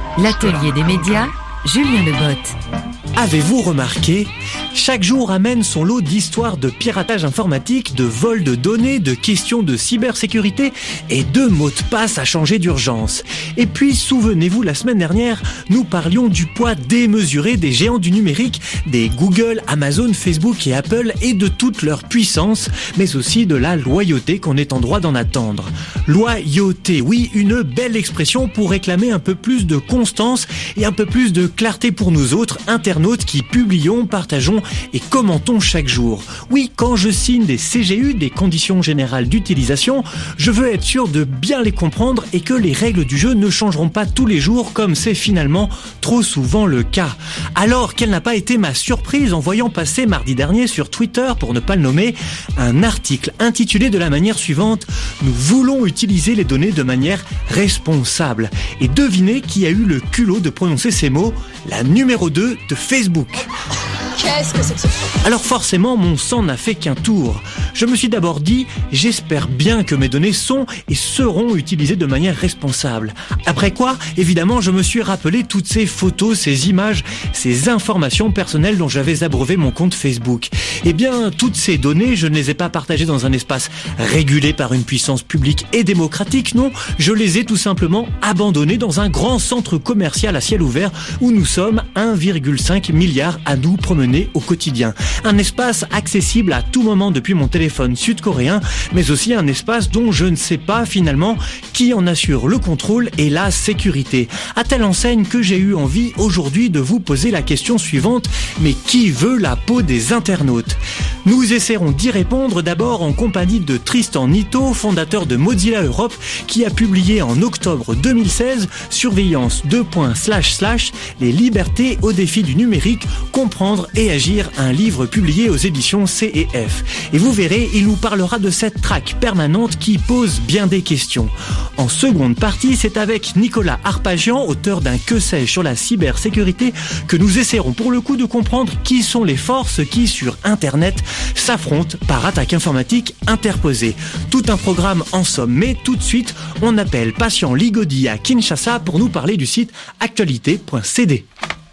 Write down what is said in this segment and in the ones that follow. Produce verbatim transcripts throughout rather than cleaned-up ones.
L'atelier des médias, Julien Lebotte. Avez-vous remarqué ? Chaque jour amène son lot d'histoires de piratage informatique, de vol de données, de questions de cybersécurité et de mots de passe à changer d'urgence. Et puis, souvenez-vous, la semaine dernière, nous parlions du poids démesuré des géants du numérique, des Google, Amazon, Facebook et Apple et de toute leur puissance, mais aussi de la loyauté qu'on est en droit d'en attendre. Loyauté, oui, une belle expression pour réclamer un peu plus de constance et un peu plus de clarté pour nous autres, internautes qui publions, partageons et commentons chaque jour. Oui, quand je signe des C G U, des conditions générales d'utilisation, je veux être sûr de bien les comprendre et que les règles du jeu ne changeront pas tous les jours comme c'est finalement trop souvent le cas. Alors, quelle n'a pas été ma surprise en voyant passer mardi dernier sur Twitter, pour ne pas le nommer, un article intitulé de la manière suivante « Nous voulons utiliser les données de manière responsable ». Et devinez qui a eu le culot de prononcer ces mots ? La numéro deux de Facebook. Qu'est-ce que c'est que ce truc ? Alors forcément, mon sang n'a fait qu'un tour. Je me suis d'abord dit, j'espère bien que mes données sont et seront utilisées de manière responsable. Après quoi, évidemment, je me suis rappelé toutes ces photos, ces images, ces informations personnelles dont j'avais abreuvé mon compte Facebook. Eh bien, toutes ces données, je ne les ai pas partagées dans un espace régulé par une puissance publique et démocratique, non. Je les ai tout simplement abandonnées dans un grand centre commercial à ciel ouvert où nous sommes un virgule cinq milliard à nous promener au quotidien. Un espace accessible à tout moment depuis mon téléphone sud-coréen, mais aussi un espace dont je ne sais pas finalement qui en assure le contrôle et la sécurité. À telle enseigne que j'ai eu envie aujourd'hui de vous poser la question suivante, mais qui veut la peau des internautes ? Nous essaierons d'y répondre d'abord en compagnie de Tristan Nitto, fondateur de Mozilla Europe, qui a publié en octobre deux mille seize Surveillance deux points slash slash les libertés au défi du numérique, comprendre et agir, un livre publié aux éditions C et F. Et vous verrez, il nous parlera de cette traque permanente qui pose bien des questions. En seconde partie, c'est avec Nicolas Arpagian, auteur d'un Que sais-je sur la cybersécurité, que nous essaierons pour le coup de comprendre qui sont les forces qui, sur Internet, s'affrontent par attaque informatique interposée. Tout un programme en somme, mais tout de suite, on appelle Patient Ligodi à Kinshasa pour nous parler du site actualité point c d.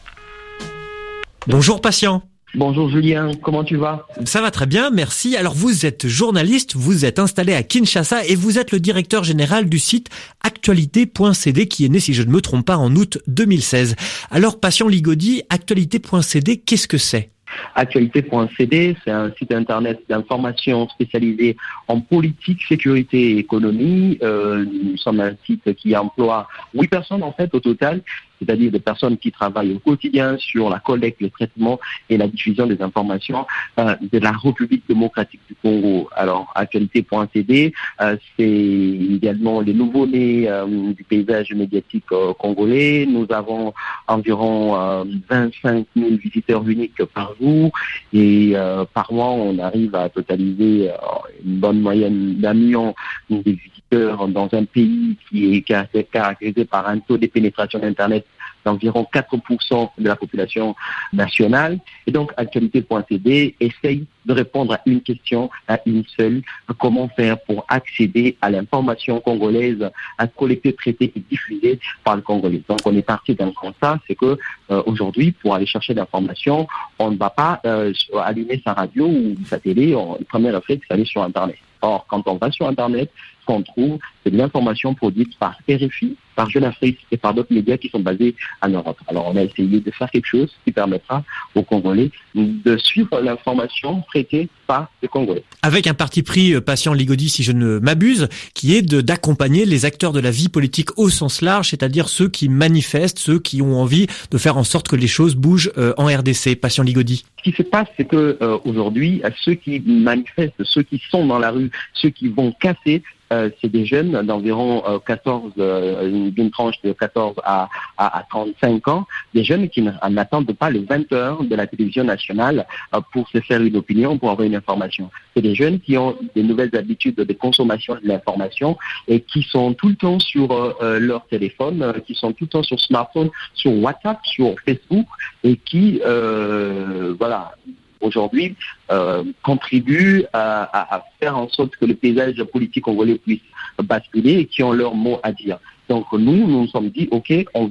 Bonjour Patient. Bonjour Julien, comment tu vas ? Ça va très bien, merci. Alors vous êtes journaliste, vous êtes installé à Kinshasa et vous êtes le directeur général du site actualité point c d qui est né, si je ne me trompe pas, en août deux mille seize. Alors Patient Ligodi, actualité point c d, qu'est-ce que c'est ? actualité point c d, c'est un site internet d'information spécialisé en politique, sécurité et économie. Euh, nous sommes un site qui emploie huit personnes en fait au total, c'est-à-dire des personnes qui travaillent au quotidien sur la collecte, le traitement et la diffusion des informations euh, de la République démocratique du Congo. Alors, actualité point c d, euh, c'est également les nouveaux-nés euh, du paysage médiatique euh, congolais. Nous avons environ euh, vingt-cinq mille visiteurs uniques par jour et euh, par mois, on arrive à totaliser euh, une bonne moyenne d'un million de visiteurs dans un pays qui est caractérisé par un taux de pénétration d'Internet d'environ quatre pour cent de la population nationale. Et donc, actualité point c d essaye de répondre à une question, à une seule, comment faire pour accéder à l'information congolaise, à collecter, traiter et diffuser par le Congolais. Donc, on est parti d'un constat, c'est que euh, aujourd'hui, pour aller chercher l'information, on ne va pas euh, allumer sa radio ou sa télé, on, le premier réflexe, c'est aller sur Internet. Or, quand on va sur Internet, ce qu'on trouve, c'est de l'information produite par R F I, par Jeune Afrique et par d'autres médias qui sont basés en Europe. Alors, on a essayé de faire quelque chose qui permettra aux Congolais de suivre l'information traitée par les Congolais. Avec un parti pris, Patient Ligodi, si je ne m'abuse, qui est de, d'accompagner les acteurs de la vie politique au sens large, c'est-à-dire ceux qui manifestent, ceux qui ont envie de faire en sorte que les choses bougent euh, en R D C. Patient Ligodi. Ce qui se passe, c'est que euh, aujourd'hui, ceux qui manifestent, ceux qui sont dans la rue, ceux qui vont casser, Euh, c'est des jeunes d'environ euh, quatorze, euh, d'une tranche de quatorze à, à, à trente-cinq ans, des jeunes qui n'attendent pas les vingt heures de la télévision nationale euh, pour se faire une opinion, pour avoir une information. C'est des jeunes qui ont des nouvelles habitudes de consommation de l'information et qui sont tout le temps sur euh, leur téléphone, euh, qui sont tout le temps sur smartphone, sur WhatsApp, sur Facebook et qui, euh, voilà, aujourd'hui, euh, contribuent à, à, à faire en sorte que le paysage politique congolais puisse basculer et qui ont leur mot à dire. Donc nous, nous nous sommes dit, ok, on va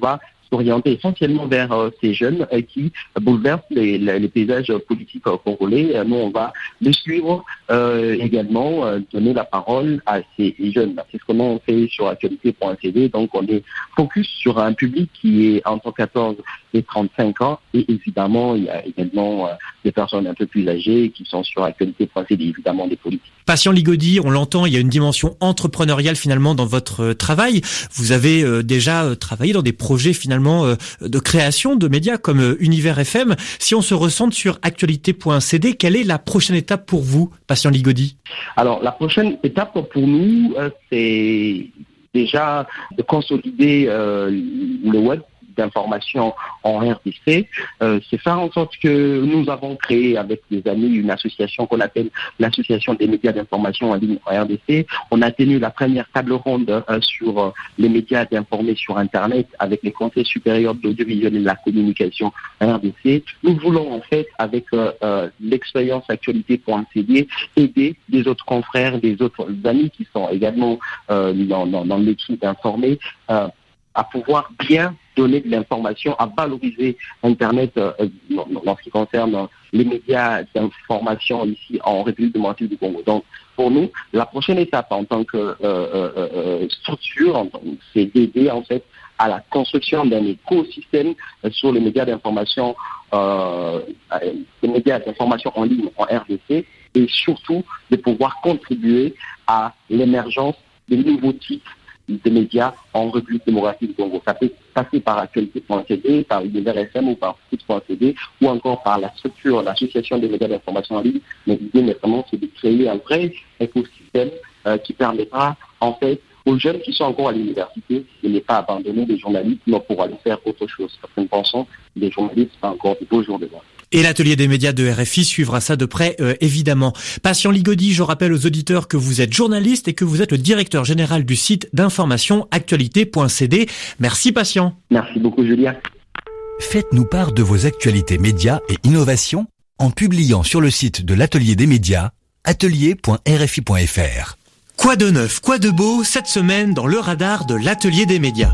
s'orienter essentiellement vers euh, ces jeunes euh, qui bouleversent les, les, les paysages politiques euh, congolais. Euh, nous, on va les suivre euh, également, euh, donner la parole à ces jeunes. C'est ce qu'on fait sur actualité point c d. Donc, on est focus sur un public qui est entre quatorze et trente-cinq ans. Et évidemment, il y a également euh, des personnes un peu plus âgées qui sont sur actualité point c d, évidemment des politiques. Patient Ligaudy, on l'entend, il y a une dimension entrepreneuriale finalement dans votre travail. Vous avez euh, déjà euh, travaillé dans des projets finalement euh, de création de médias comme euh, Univers F M. Si on se recentre sur actualité point c d, quelle est la prochaine étape pour vous, Patient Ligaudy? Alors, la prochaine étape pour nous, euh, c'est déjà de consolider euh, le web d'information en R D C. Euh, c'est faire en sorte que nous avons créé avec des amis une association qu'on appelle l'Association des médias d'information en ligne en R D C. On a tenu la première table ronde euh, sur euh, les médias d'informer sur Internet avec les conseils supérieurs de l'audiovisuel et de la communication en R D C. Nous voulons en fait, avec euh, euh, l'expérience actualité point c d, aider des autres confrères, des autres amis qui sont également euh, dans, dans, dans l'équipe d'informer euh, à pouvoir bien donner de l'information, à valoriser Internet euh, dans, dans ce qui concerne les médias d'information ici en République démocratique du Congo. Donc, pour nous, la prochaine étape en tant que euh, euh, euh, structure, c'est d'aider en fait à la construction d'un écosystème euh, sur les médias d'information, euh, les médias d'information en ligne en R D C, et surtout de pouvoir contribuer à l'émergence des nouveaux types de médias en République démocratique du Congo. Ça peut passer par actualité point c d, par Univers F M ou par foot point c d, ou encore par la structure, l'association des médias d'information en ligne. Mais l'idée, notamment, c'est de créer un vrai écosystème euh, qui permettra, en fait, aux jeunes qui sont encore à l'université de ne pas abandonner les journalistes, mais pour aller faire autre chose. Parce que nous pensons que les journalistes sont encore de beaux jours devant. Et l'atelier des médias de R F I suivra ça de près, euh, évidemment. Patient Ligaudy, je rappelle aux auditeurs que vous êtes journaliste et que vous êtes le directeur général du site d'information actualité point c d. Merci, Patient. Merci beaucoup, Julien. Faites-nous part de vos actualités médias et innovations en publiant sur le site de l'atelier des médias, atelier point r f i point f r. Quoi de neuf, quoi de beau cette semaine dans le radar de l'atelier des médias?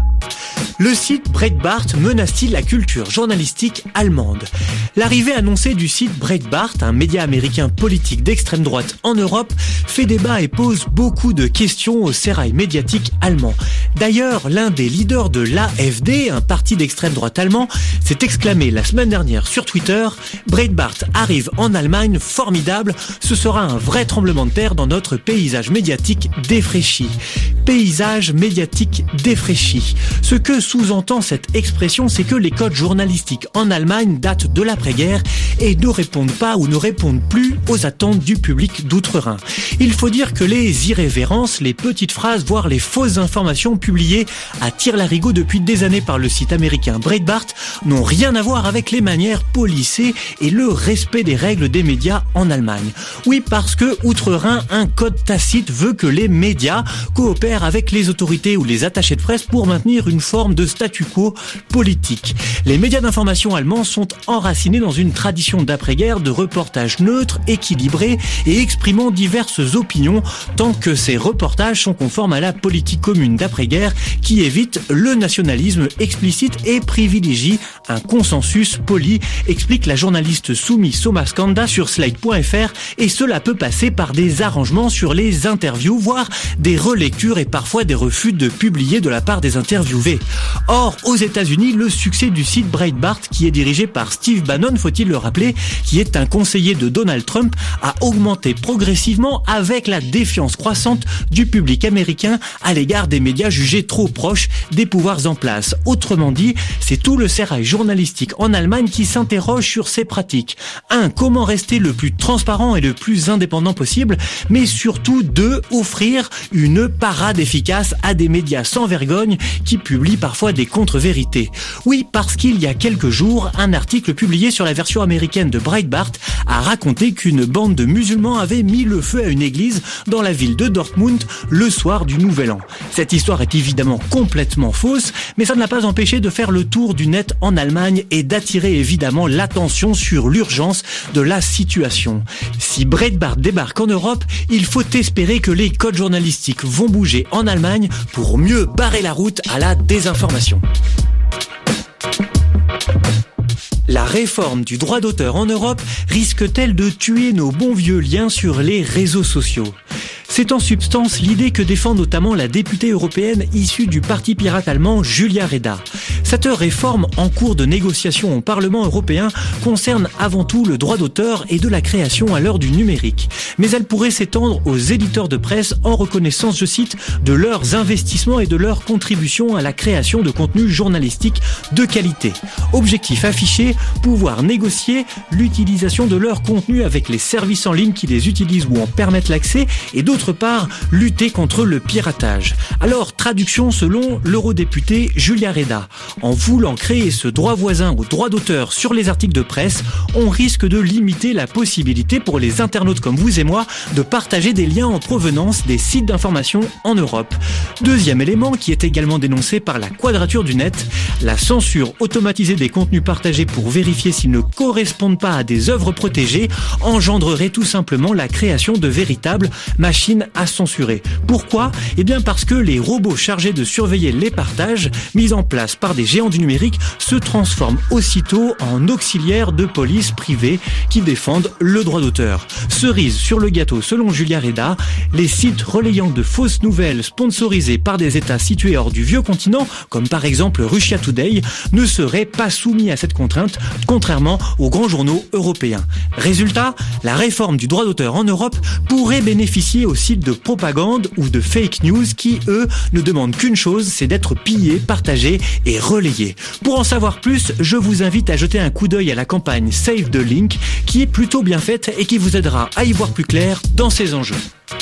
Le site Breitbart menace-t-il la culture journalistique allemande? L'arrivée annoncée du site Breitbart, un média américain politique d'extrême droite en Europe, fait débat et pose beaucoup de questions au sérail médiatique allemand. D'ailleurs, l'un des leaders de l'A F D, un parti d'extrême droite allemand, s'est exclamé la semaine dernière sur Twitter « Breitbart arrive en Allemagne, formidable, ce sera un vrai tremblement de terre dans notre paysage médiatique défraîchi. » Paysage médiatique défraîchi. Ce que sous-entend cette expression, c'est que les codes journalistiques en Allemagne datent de l'après-guerre et ne répondent pas ou ne répondent plus aux attentes du public d'outre-Rhin. Il faut dire que les irrévérences, les petites phrases, voire les fausses informations publiées à tire-larigot depuis des années par le site américain Breitbart n'ont rien à voir avec les manières policées et le respect des règles des médias en Allemagne. Oui, parce que, outre-Rhin, un code tacite veut que les médias coopèrent avec les autorités ou les attachés de presse pour maintenir une forme de statu quo politique. Les médias d'information allemands sont enracinés dans une tradition d'après-guerre de reportages neutres, équilibrés et exprimant diverses opinions tant que ces reportages sont conformes à la politique commune d'après-guerre qui évite le nationalisme explicite et privilégie un consensus poli, explique la journaliste Sumi Somaskanda sur slide point f r, et cela peut passer par des arrangements sur les interviews, voire des relectures et parfois des refus de publier de la part des interviewés. Or, aux États-Unis, le succès du site Breitbart, qui est dirigé par Steve Bannon, faut-il le rappeler, qui est un conseiller de Donald Trump, a augmenté progressivement avec la défiance croissante du public américain à l'égard des médias jugés trop proches des pouvoirs en place. Autrement dit, c'est tout le sérail journalistique en Allemagne qui s'interroge sur ces pratiques. Un, comment rester le plus transparent et le plus indépendant possible, mais surtout deux, offrir une parade efficace à des médias sans vergogne qui publient parfois des contre-vérités. Oui, parce qu'il y a quelques jours, un article publié sur la version américaine de Breitbart a raconté qu'une bande de musulmans avait mis le feu à une église dans la ville de Dortmund le soir du Nouvel An. Cette histoire est évidemment complètement fausse, mais ça ne l'a pas empêché de faire le tour du net en Allemagne et d'attirer évidemment l'attention sur l'urgence de la situation. Si Breitbart débarque en Europe, il faut espérer que les codes journalistiques vont bouger en Allemagne pour mieux barrer la route à la désinformation. La réforme du droit d'auteur en Europe risque-t-elle de tuer nos bons vieux liens sur les réseaux sociaux ? C'est en substance l'idée que défend notamment la députée européenne issue du parti pirate allemand Julia Reda. Cette réforme en cours de négociation au Parlement européen concerne avant tout le droit d'auteur et de la création à l'heure du numérique. Mais elle pourrait s'étendre aux éditeurs de presse en reconnaissance, je cite, de leurs investissements et de leur contribution à la création de contenus journalistiques de qualité. Objectif affiché, pouvoir négocier l'utilisation de leurs contenus avec les services en ligne qui les utilisent ou en permettent l'accès et d'autres D'autre part, lutter contre le piratage. Alors, traduction selon l'eurodéputée Julia Reda. En voulant créer ce droit voisin au droit d'auteur sur les articles de presse, on risque de limiter la possibilité pour les internautes comme vous et moi de partager des liens en provenance des sites d'information en Europe. Deuxième élément qui est également dénoncé par la Quadrature du Net, la censure automatisée des contenus partagés pour vérifier s'ils ne correspondent pas à des œuvres protégées engendrerait tout simplement la création de véritables machines à censurer. Pourquoi ? Eh bien parce que les robots chargés de surveiller les partages mis en place par des géants du numérique se transforment aussitôt en auxiliaires de police privés qui défendent le droit d'auteur. Cerise sur le gâteau, selon Julia Reda, les sites relayant de fausses nouvelles sponsorisées par des États situés hors du vieux continent, comme par exemple Russia Today, ne seraient pas soumis à cette contrainte, contrairement aux grands journaux européens. Résultat, la réforme du droit d'auteur en Europe pourrait bénéficier aux sites de propagande ou de fake news qui, eux, ne demandent qu'une chose, c'est d'être pillés, partagés et relayés. Pour en savoir plus, je vous invite à jeter un coup d'œil à la campagne Save the Link, qui est plutôt bien faite et qui vous aidera à y voir plus clair dans ces enjeux.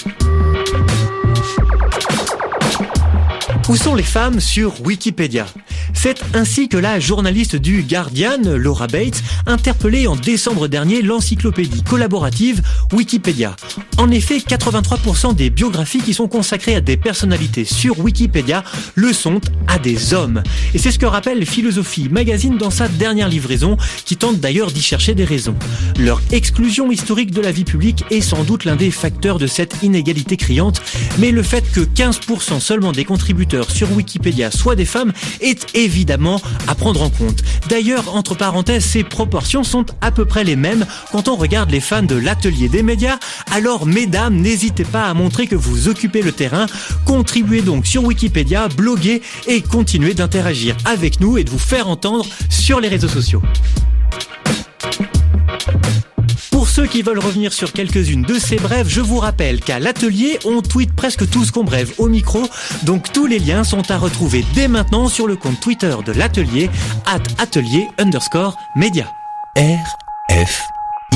Où sont les femmes sur Wikipédia ? C'est ainsi que la journaliste du Guardian, Laura Bates, interpellait en décembre dernier l'encyclopédie collaborative Wikipédia. En effet, quatre-vingt-trois pour cent des biographies qui sont consacrées à des personnalités sur Wikipédia le sont à des hommes. Et c'est ce que rappelle Philosophie Magazine dans sa dernière livraison, qui tente d'ailleurs d'y chercher des raisons. Leur exclusion historique de la vie publique est sans doute l'un des facteurs de cette inégalité criante, mais le fait que quinze pour cent seulement des contributeurs sur Wikipédia soient des femmes est évidemment à prendre en compte. D'ailleurs, entre parenthèses, ces proportions sont à peu près les mêmes quand on regarde les fans de l'atelier des médias. Alors, mesdames, n'hésitez pas à montrer que vous occupez le terrain. Contribuez donc sur Wikipédia, bloguez et continuez d'interagir avec nous et de vous faire entendre sur les réseaux sociaux. Pour ceux qui veulent revenir sur quelques-unes de ces brèves, je vous rappelle qu'à l'atelier, on tweet presque tout ce qu'on brève au micro, donc tous les liens sont à retrouver dès maintenant sur le compte Twitter de l'atelier, at atelier underscore média. R F I.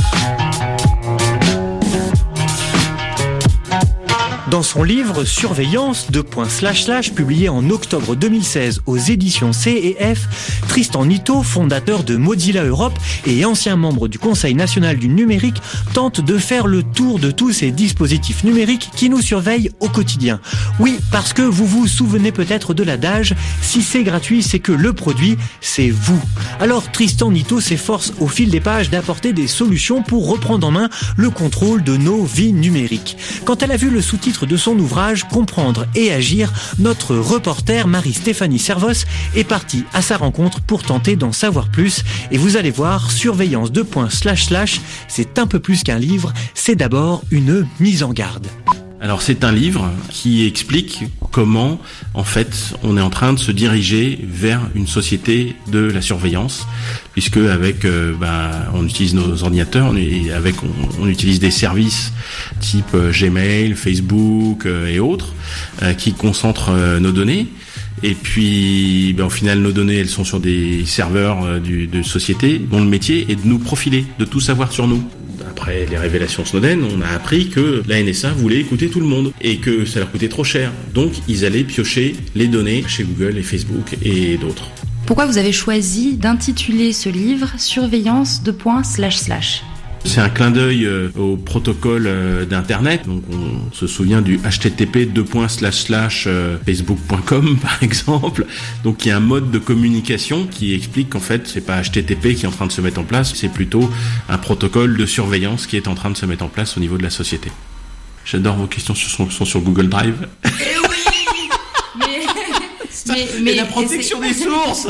Dans son livre Surveillance, deux points slash slash, publié en octobre deux mille seize aux éditions C et F, Tristan Nitto, fondateur de Mozilla Europe et ancien membre du Conseil national du numérique, tente de faire le tour de tous ces dispositifs numériques qui nous surveillent au quotidien. Oui, parce que vous vous souvenez peut-être de l'adage, si c'est gratuit, c'est que le produit, c'est vous. Alors Tristan Nitto s'efforce au fil des pages d'apporter des solutions pour reprendre en main le contrôle de nos vies numériques. Quand elle a vu le sous-titre de son ouvrage Comprendre et agir, notre reporter Marie-Stéphanie Servos est partie à sa rencontre pour tenter d'en savoir plus. Et vous allez voir, Surveillance deux points slash slash, c'est un peu plus qu'un livre, c'est d'abord une mise en garde. Alors c'est un livre qui explique comment, en fait, on est en train de se diriger vers une société de la surveillance, puisque avec, euh, ben, on utilise nos ordinateurs, et avec, on, on utilise des services type euh, Gmail, Facebook euh, et autres, euh, qui concentrent euh, nos données. Et puis, ben, au final, nos données, elles sont sur des serveurs euh, du, de sociétés dont le métier est de nous profiler, de tout savoir sur nous. Après les révélations Snowden, on a appris que la N S A voulait écouter tout le monde et que ça leur coûtait trop cher. Donc, ils allaient piocher les données chez Google et Facebook et d'autres. Pourquoi vous avez choisi d'intituler ce livre « Surveillance deux points slash slash » ? C'est un clin d'œil euh, au protocole euh, d'Internet. Donc on se souvient du H T T P deux points slash slash facebook point com par exemple. Donc il y a un mode de communication qui explique qu'en fait c'est pas H T T P qui est en train de se mettre en place, c'est plutôt un protocole de surveillance qui est en train de se mettre en place au niveau de la société. J'adore vos questions sur, sont sur Google Drive. Eh oui, mais mais, mais et la protection des sources.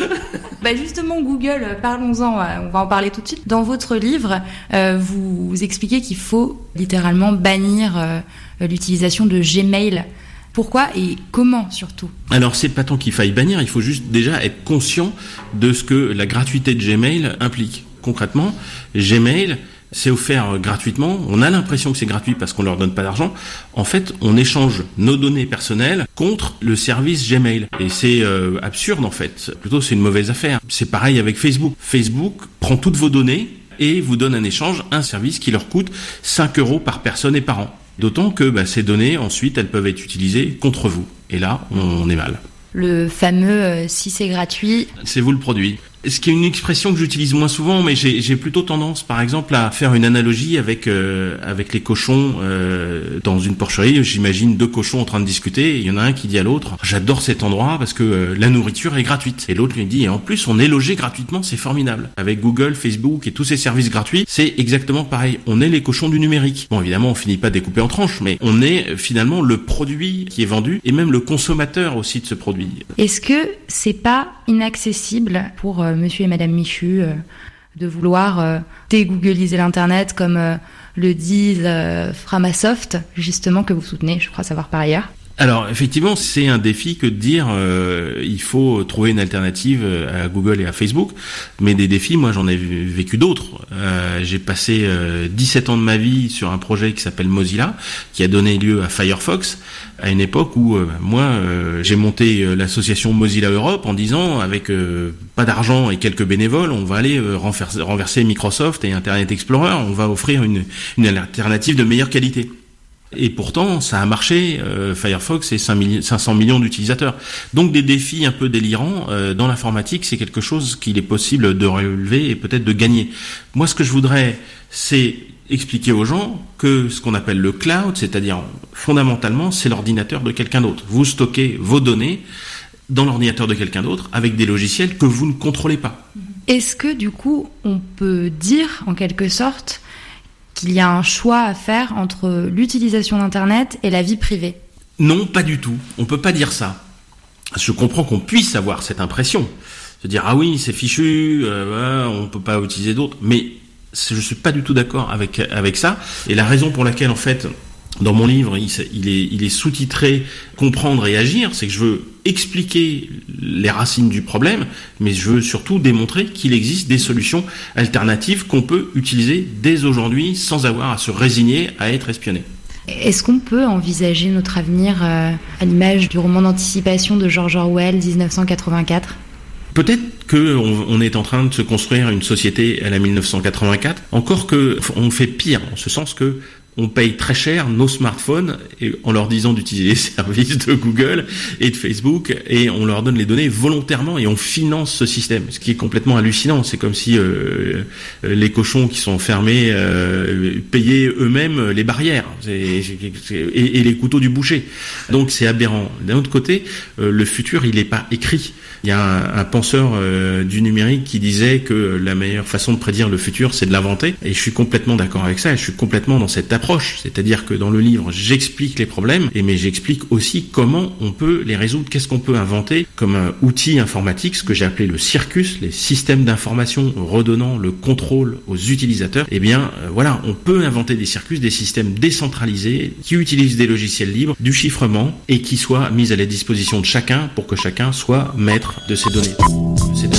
Bah justement, Google, parlons-en, on va en parler tout de suite. Dans votre livre, euh, vous, vous expliquez qu'il faut littéralement bannir euh, l'utilisation de Gmail. Pourquoi et comment surtout ? Alors c'est pas tant qu'il faille bannir, il faut juste déjà être conscient de ce que la gratuité de Gmail implique. Concrètement, Gmail, c'est offert gratuitement, on a l'impression que c'est gratuit parce qu'on leur donne pas d'argent. En fait, on échange nos données personnelles contre le service Gmail. Et c'est euh, absurde en fait, plutôt c'est une mauvaise affaire. C'est pareil avec Facebook. Facebook prend toutes vos données et vous donne en échange un service qui leur coûte cinq euros par personne et par an. D'autant que bah, ces données, ensuite, elles peuvent être utilisées contre vous. Et là, on est mal. Le fameux euh, « si c'est gratuit ». C'est vous le produit. Ce qui est une expression que j'utilise moins souvent, mais j'ai, j'ai plutôt tendance, par exemple, à faire une analogie avec euh, avec les cochons euh, dans une porcherie. J'imagine deux cochons en train de discuter. Et il y en a un qui dit à l'autre « J'adore cet endroit parce que euh, la nourriture est gratuite ». Et l'autre lui dit « Et en plus, on est logé gratuitement, c'est formidable ». Avec Google, Facebook et tous ces services gratuits, c'est exactement pareil. On est les cochons du numérique. Bon, évidemment, on finit pas découpé en tranches, mais on est finalement le produit qui est vendu et même le consommateur aussi de ce produit. Est-ce que c'est pas inaccessible pour euh, monsieur et madame Michu euh, de vouloir euh, dégoogliser l'internet comme euh, le disent euh, Framasoft, justement, que vous soutenez, je crois savoir par ailleurs? Alors effectivement, c'est un défi que de dire euh, il faut trouver une alternative à Google et à Facebook, mais des défis, moi j'en ai vécu d'autres. Euh, j'ai passé euh, dix-sept ans de ma vie sur un projet qui s'appelle Mozilla, qui a donné lieu à Firefox, à une époque où euh, moi euh, j'ai monté euh, l'association Mozilla Europe en disant avec euh, pas d'argent et quelques bénévoles, on va aller euh, renverser, renverser Microsoft et Internet Explorer, on va offrir une, une alternative de meilleure qualité. Et pourtant, ça a marché. Euh, Firefox, c'est cinq cents millions d'utilisateurs. Donc, des défis un peu délirants euh, dans l'informatique, c'est quelque chose qu'il est possible de relever et peut-être de gagner. Moi, ce que je voudrais, c'est expliquer aux gens que ce qu'on appelle le cloud, c'est-à-dire fondamentalement, c'est l'ordinateur de quelqu'un d'autre. Vous stockez vos données dans l'ordinateur de quelqu'un d'autre avec des logiciels que vous ne contrôlez pas. Est-ce que, du coup, on peut dire, en quelque sorte, qu'il y a un choix à faire entre l'utilisation d'Internet et la vie privée? Non, pas du tout. On peut pas dire ça. Je comprends qu'on puisse avoir cette impression. Se dire, ah oui, c'est fichu, euh, on peut pas utiliser d'autres. Mais je suis pas du tout d'accord avec, avec ça. Et la raison pour laquelle, en fait, dans mon livre, il, il est, il est sous-titré « Comprendre et agir », c'est que je veux expliquer les racines du problème, mais je veux surtout démontrer qu'il existe des solutions alternatives qu'on peut utiliser dès aujourd'hui sans avoir à se résigner à être espionné. Est-ce qu'on peut envisager notre avenir euh, à l'image du roman d'anticipation de George Orwell, dix-neuf cent quatre-vingt-quatre ? Peut-être qu'on on est en train de se construire une société à la dix-neuf cent quatre-vingt-quatre, encore que on fait pire, en ce sens que on paye très cher nos smartphones et en leur disant d'utiliser les services de Google et de Facebook et on leur donne les données volontairement et on finance ce système, ce qui est complètement hallucinant. C'est comme si euh, les cochons qui sont enfermés euh, payaient eux-mêmes les barrières c'est, c'est, et, et les couteaux du boucher. Donc c'est aberrant. D'un autre côté, euh, le futur il n'est pas écrit. Il y a un, un penseur euh, du numérique qui disait que la meilleure façon de prédire le futur c'est de l'inventer et je suis complètement d'accord avec ça et je suis complètement dans cette approche. C'est-à-dire que dans le livre, j'explique les problèmes, et mais j'explique aussi comment on peut les résoudre, qu'est-ce qu'on peut inventer comme un outil informatique, ce que j'ai appelé le circus, les systèmes d'information redonnant le contrôle aux utilisateurs. Eh bien, euh, voilà, on peut inventer des circuits, des systèmes décentralisés qui utilisent des logiciels libres, du chiffrement, et qui soient mis à la disposition de chacun pour que chacun soit maître de ces données. De ces données.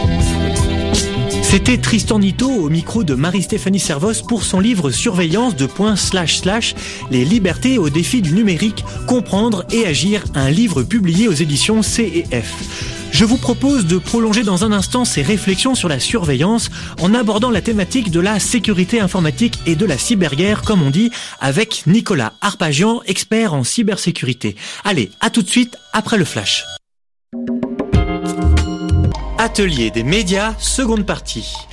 C'était Tristan Nitto au micro de Marie-Stéphanie Servoz pour son livre Surveillance de point slash slash les libertés au défi du numérique, comprendre et agir, un livre publié aux éditions C et F. Je vous propose de prolonger dans un instant ces réflexions sur la surveillance en abordant la thématique de la sécurité informatique et de la cyberguerre, comme on dit, avec Nicolas Arpagian, expert en cybersécurité. Allez, à tout de suite après le flash. Atelier des médias, seconde partie.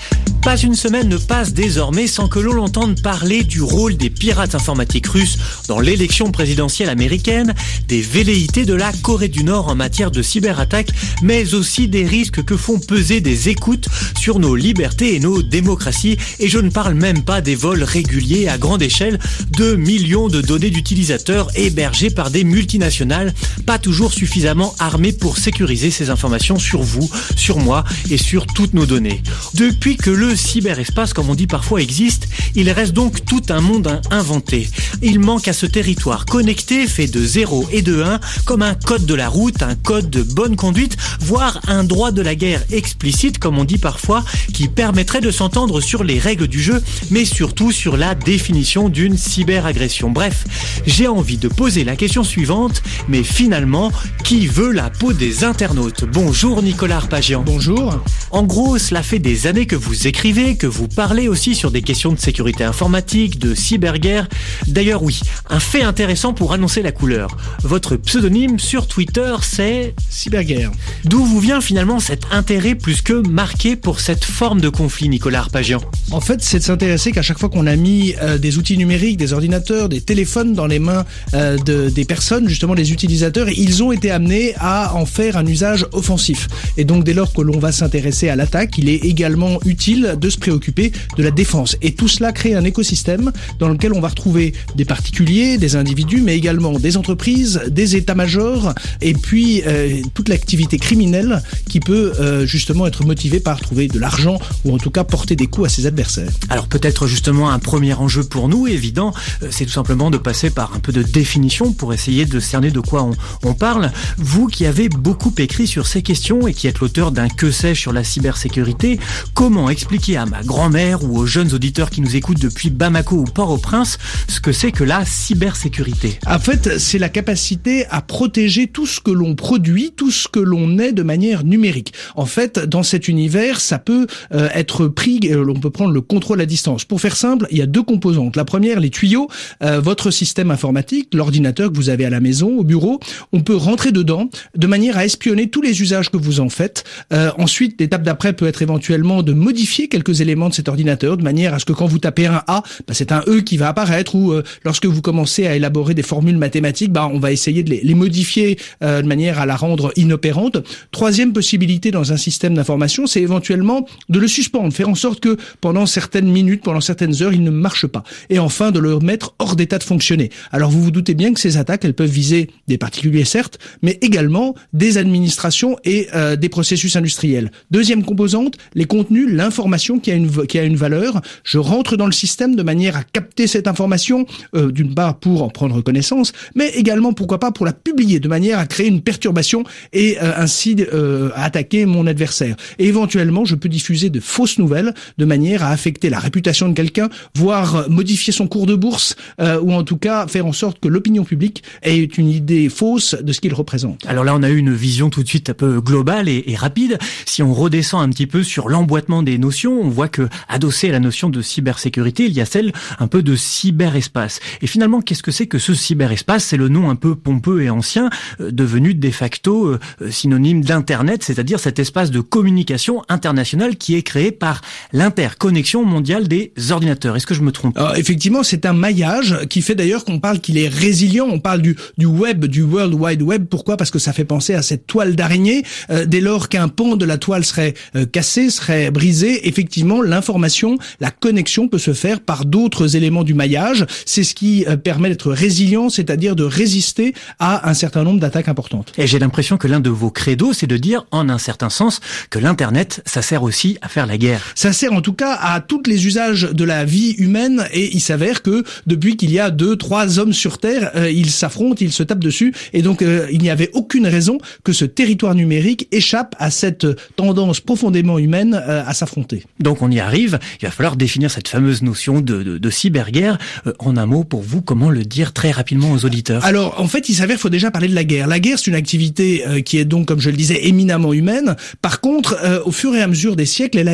Pas une semaine ne passe désormais sans que l'on l'entende parler du rôle des pirates informatiques russes dans l'élection présidentielle américaine, des velléités de la Corée du Nord en matière de cyberattaque, mais aussi des risques que font peser des écoutes sur nos libertés et nos démocraties. Et je ne parle même pas des vols réguliers à grande échelle de millions de données d'utilisateurs hébergées par des multinationales, pas toujours suffisamment armées pour sécuriser ces informations sur vous, sur moi et sur toutes nos données. Depuis que le cyberespace, comme on dit parfois, existe, il reste donc tout un monde à inventer. Il manque à ce territoire connecté, fait de zéro et de un, comme un code de la route, un code de bonne conduite, voire un droit de la guerre explicite, comme on dit parfois, qui permettrait de s'entendre sur les règles du jeu, mais surtout sur la définition d'une cyberagression. Bref, j'ai envie de poser la question suivante, mais finalement, qui veut la peau des internautes? Bonjour Nicolas Arpagian. Bonjour. En gros, cela fait des années que vous écrivez, que vous parlez aussi sur des questions de sécurité informatique, de cyberguerre. D'ailleurs, oui, un fait intéressant pour annoncer la couleur. Votre pseudonyme sur Twitter, c'est Cyberguerre. D'où vous vient finalement cet intérêt plus que marqué pour cette forme de conflit, Nicolas Arpagian? En fait, c'est de s'intéresser qu'à chaque fois qu'on a mis euh, des outils numériques, des ordinateurs, des téléphones dans les mains euh, de, des personnes, justement des utilisateurs, ils ont été amenés à en faire un usage offensif. Et donc, dès lors que l'on va s'intéresser à l'attaque, il est également utile de se préoccuper de la défense. Et tout cela crée un écosystème dans lequel on va retrouver des particuliers, des individus, mais également des entreprises, des états-majors, et puis euh, toute l'activité criminelle qui peut euh, justement être motivée par trouver de l'argent ou en tout cas porter des coups à ses adversaires. Alors peut-être justement un premier enjeu pour nous, évident, euh, c'est tout simplement de passer par un peu de définition pour essayer de cerner de quoi on, on parle. Vous qui avez beaucoup écrit sur ces questions et qui êtes l'auteur d'un que sais-je sur la cybersécurité, comment expliquer à ma grand-mère ou aux jeunes auditeurs qui nous écoutent depuis Bamako ou Port-au-Prince ce que c'est que la cybersécurité? En fait, c'est la capacité à protéger tout ce que l'on produit, tout ce que l'on est de manière numérique. En fait, dans cet univers, ça peut euh, être pris, euh, on peut prendre le contrôle à distance. Pour faire simple, il y a deux composantes. La première, les tuyaux, euh, votre système informatique, l'ordinateur que vous avez à la maison, au bureau, on peut rentrer dedans de manière à espionner tous les usages que vous en faites. Euh, ensuite, l'étape d'après peut être éventuellement de modifier quelques éléments de cet ordinateur de manière à ce que quand vous tapez un A, bah, c'est un E qui va apparaître, ou euh, lorsque vous commencez à élaborer des formules mathématiques, bah, on va essayer de les, les modifier euh, de manière à la rendre inopérante. Troisième possibilité dans un système d'information, c'est éventuellement de le suspendre, faire en sorte que pendant certaines minutes, pendant certaines heures, il ne marche pas. Et enfin, de le mettre hors d'état de fonctionner. Alors vous vous doutez bien que ces attaques, elles peuvent viser des particuliers certes, mais également des administrations et euh, des processus industriels. Deuxième composante, les contenus, l'information qui a une, qui a une valeur. Je rentre dans le système de manière à capter cette information, euh, d'une part pour en prendre connaissance, mais également, pourquoi pas, pour la publier, de manière à créer une perturbation et euh, ainsi euh, à attaquer mon adversaire. Et éventuellement, je peux diffuser de fausses nouvelles de manière à affecter la réputation de quelqu'un, voire modifier son cours de bourse, euh, ou en tout cas faire en sorte que l'opinion publique ait une idée fausse de ce qu'il représente. Alors là, on a eu une vision tout de suite un peu globale et, et rapide. Si on redescend un petit peu sur l'emboîtement des notions, on voit que, adossé à la notion de cybersécurité, il y a celle un peu de cyberespace. Et finalement, qu'est-ce que c'est que ce cyberespace? C'est le nom un peu pompeux et ancien, euh, devenu de facto euh, synonyme d'Internet, c'est-à-dire cet espace de communication internationale qui est créé par l'interconnexion mondiale des ordinateurs. Est-ce que je me trompe? Alors, effectivement, c'est un maillage qui fait d'ailleurs qu'on parle qu'il est résilient. On parle du, du web, du World Wide Web. Pourquoi? Parce que ça fait penser à cette toile d'araignée. Euh, dès lors qu'un pan de la toile serait euh, cassé, serait brisé, effectivement, l'information, la connexion peut se faire par d'autres éléments du maillage. C'est ce qui euh, permet d'être résilient, c'est-à-dire de résister à un certain nombre d'attaques importantes. Et j'ai l'impression que l'un de vos credos, c'est de dire, en un certain sens, que l'Internet, ça sert aussi à faire la guerre. Ça sert en tout cas à tous les usages de la vie humaine, et il s'avère que depuis qu'il y a deux, trois hommes sur Terre, euh, ils s'affrontent, ils se tapent dessus, et donc euh, il n'y avait aucune raison que ce territoire numérique échappe à cette tendance profondément humaine euh, à s'affronter. Donc on y arrive, il va falloir définir cette fameuse notion de, de, de cyberguerre. Euh, en un mot, pour vous, comment le dire très rapidement aux auditeurs? Alors, en fait, il s'avère qu'il faut déjà parler de la guerre. La guerre, c'est une activité euh, qui est donc, comme je le disais, éminemment humaine. Par contre, euh, au fur et à mesure des siècles, elle a été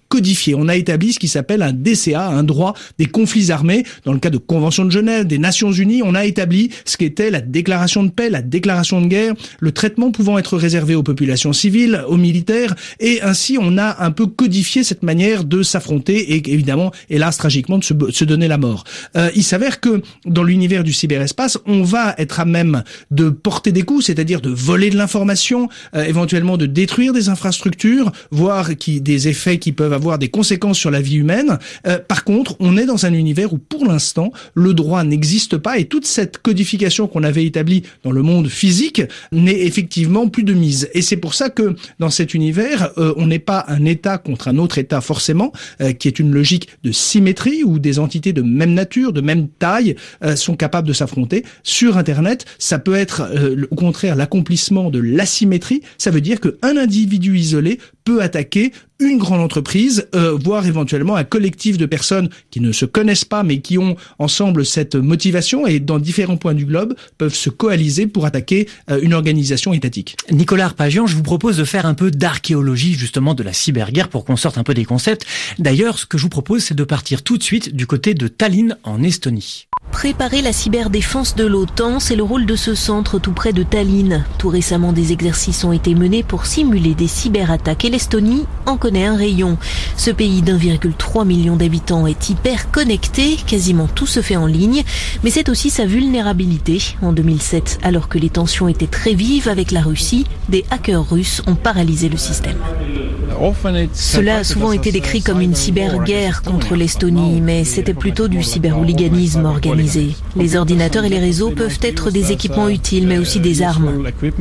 codifié. On a établi ce qui s'appelle un D C A, un droit des conflits armés. Dans le cas de Convention de Genève, des Nations Unies, on a établi ce qu'était la déclaration de paix, la déclaration de guerre, le traitement pouvant être réservé aux populations civiles, aux militaires, et ainsi on a un peu codifié cette manière de s'affronter et évidemment, hélas, tragiquement, de se, se donner la mort. Euh, il s'avère que dans l'univers du cyberespace, on va être à même de porter des coups, c'est-à-dire de voler de l'information, euh, éventuellement de détruire des infrastructures, voire qui, des effets qui peuvent avoir des conséquences sur la vie humaine. Euh, par contre, on est dans un univers où pour l'instant, le droit n'existe pas et toute cette codification qu'on avait établie dans le monde physique n'est effectivement plus de mise. Et c'est pour ça que dans cet univers, euh, on n'est pas un État contre un autre État forcément, euh, qui est une logique de symétrie où des entités de même nature, de même taille, euh, sont capables de s'affronter. Sur Internet, ça peut être euh, au contraire l'accomplissement de l'asymétrie. Ça veut dire qu'un individu isolé peut attaquer une grande entreprise, euh, voire éventuellement un collectif de personnes qui ne se connaissent pas mais qui ont ensemble cette motivation et dans différents points du globe peuvent se coaliser pour attaquer euh, une organisation étatique. Nicolas Arpagian, je vous propose de faire un peu d'archéologie justement de la cyberguerre pour qu'on sorte un peu des concepts. D'ailleurs, ce que je vous propose, c'est de partir tout de suite du côté de Tallinn en Estonie. Préparer la cyberdéfense de l'OTAN, c'est le rôle de ce centre tout près de Tallinn. Tout récemment, des exercices ont été menés pour simuler des cyberattaques et l'Estonie en connaît un rayon. Ce pays d'un virgule trois million d'habitants est hyper connecté, quasiment tout se fait en ligne, mais c'est aussi sa vulnérabilité. En deux mille sept, alors que les tensions étaient très vives avec la Russie, des hackers russes ont paralysé le système. Cela a souvent été décrit comme une cyberguerre contre l'Estonie, mais c'était plutôt du cyberhooliganisme organisé. Les ordinateurs et les réseaux peuvent être des équipements utiles, mais aussi des armes.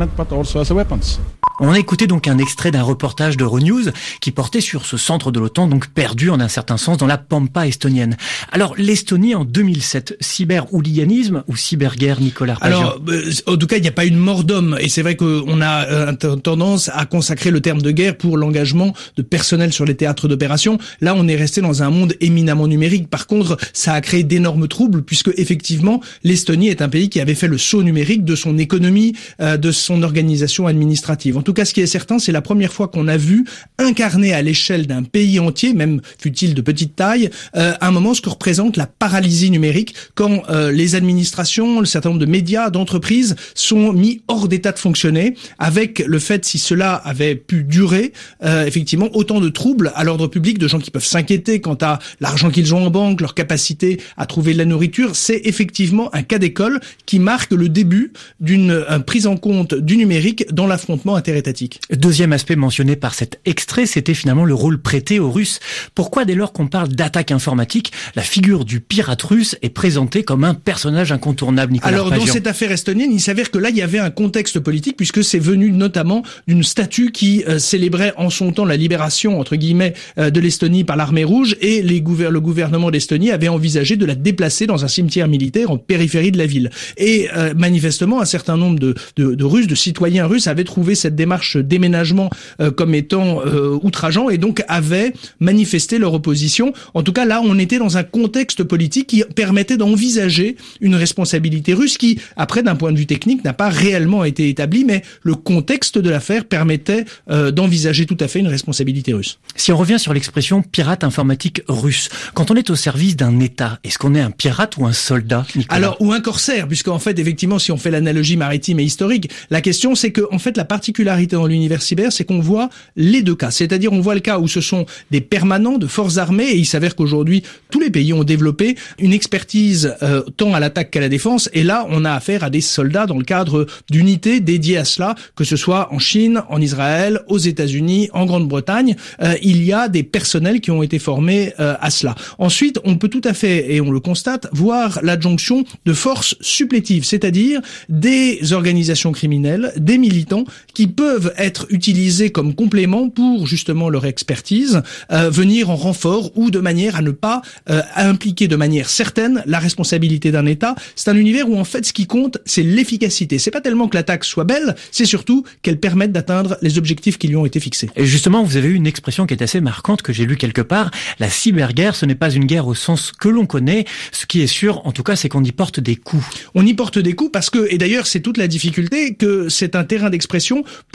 On a écouté donc un extrait d'un reportage d'Euronews qui portait sur ce centre de l'OTAN, donc perdu en un certain sens dans la pampa estonienne. Alors, l'Estonie en deux mille sept, cyber-hooliganisme ou cyberguerre, Nicolas Arpagian? Alors, euh, en tout cas, il n'y a pas une mort d'homme. Et c'est vrai qu'on a euh, tendance à consacrer le terme de guerre pour l'engagement de personnel sur les théâtres d'opération. Là, on est resté dans un monde éminemment numérique. Par contre, ça a créé d'énormes troubles puisque, effectivement, l'Estonie est un pays qui avait fait le saut numérique de son économie, euh, de son organisation administrative. En tout cas, ce qui est certain, c'est la première fois qu'on a vu incarner à l'échelle d'un pays entier, même fût-il de petite taille, euh, un moment ce que représente la paralysie numérique quand euh, les administrations, le certain nombre de médias, d'entreprises sont mis hors d'état de fonctionner, avec le fait, si cela avait pu durer, euh, effectivement, autant de troubles à l'ordre public, de gens qui peuvent s'inquiéter quant à l'argent qu'ils ont en banque, leur capacité à trouver de la nourriture. C'est effectivement un cas d'école qui marque le début d'une euh, prise en compte du numérique dans l'affrontement interétatique. Deuxième aspect mentionné par cet extrait, c'était finalement le rôle prêté aux Russes. Pourquoi, dès lors qu'on parle d'attaque informatique, la figure du pirate russe est présentée comme un personnage incontournable, Nicolas Alors, Arpagian? Dans cette affaire estonienne, il s'avère que là, il y avait un contexte politique, puisque c'est venu notamment d'une statue qui euh, célébrait en son temps la libération, entre guillemets, euh, de l'Estonie par l'armée rouge, et les gouver- le gouvernement d'Estonie avait envisagé de la déplacer dans un cimetière militaire en périphérie de la ville. Et euh, manifestement, un certain nombre de, de, de Russes, de citoyens russes, avaient trouvé cette démarche déménagement euh, comme étant euh, outrageant et donc avaient manifesté leur opposition. En tout cas, là, on était dans un contexte politique qui permettait d'envisager une responsabilité russe qui, après, d'un point de vue technique, n'a pas réellement été établie, mais le contexte de l'affaire permettait euh, d'envisager tout à fait une responsabilité russe. Si on revient sur l'expression pirate informatique russe, quand on est au service d'un État, est-ce qu'on est un pirate ou un soldat, Nicolas? Alors, ou un corsaire, puisqu'en fait, effectivement, si on fait l'analogie maritime et historique, la question, c'est que, en fait, la particularité dans l'univers cyber, c'est qu'on voit les deux cas. C'est-à-dire, on voit le cas où ce sont des permanents de forces armées, et il s'avère qu'aujourd'hui, tous les pays ont développé une expertise euh, tant à l'attaque qu'à la défense, et là, on a affaire à des soldats dans le cadre d'unités dédiées à cela, que ce soit en Chine, en Israël, aux États-Unis, en Grande-Bretagne, euh, il y a des personnels qui ont été formés euh, à cela. Ensuite, on peut tout à fait, et on le constate, voir l'adjonction de forces supplétives, c'est-à-dire des organisations criminelles, des militants qui peuvent être utilisés comme complément pour justement leur expertise, euh, venir en renfort ou de manière à ne pas euh, impliquer de manière certaine la responsabilité d'un État. C'est un univers où en fait ce qui compte, c'est l'efficacité. C'est pas tellement que l'attaque soit belle, c'est surtout qu'elle permette d'atteindre les objectifs qui lui ont été fixés. Et justement, vous avez eu une expression qui est assez marquante que j'ai lue quelque part. La cyberguerre, ce n'est pas une guerre au sens que l'on connaît. Ce qui est sûr, en tout cas, c'est qu'on y porte des coups. On y porte des coups parce que, et d'ailleurs c'est toute la difficulté, que c'est un terrain d'expression